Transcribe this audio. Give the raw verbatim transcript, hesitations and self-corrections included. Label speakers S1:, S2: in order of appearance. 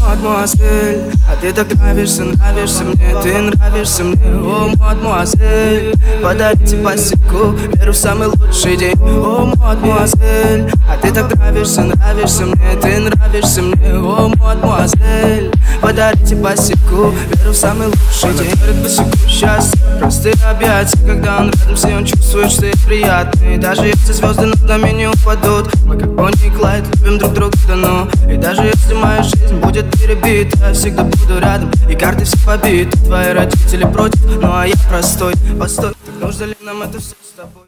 S1: мадемуазель, а ты так нравишься, нравишься мне, ты нравишься мне. О, мадемуазель, подарите посеку, верю в самый лучший день. О, мадемуазель, а ты так нравишься, нравишься мне, ты нравишься мне. О, мадемуазель, подарите посеку, верю в самый лучший день. Она говорит, посеку счастье, простые объятия. Когда он рядом с ней, он чувствует, что ей приятно. И даже если звезды над нами не упадут, мы как Бонни и Клайд любим друг друга давно. И даже если моя жизнь будет перебита, я всегда буду рядом, и карты все побиты. Твои родители против, ну а я простой. Постой, так нужно ли нам это все с тобой?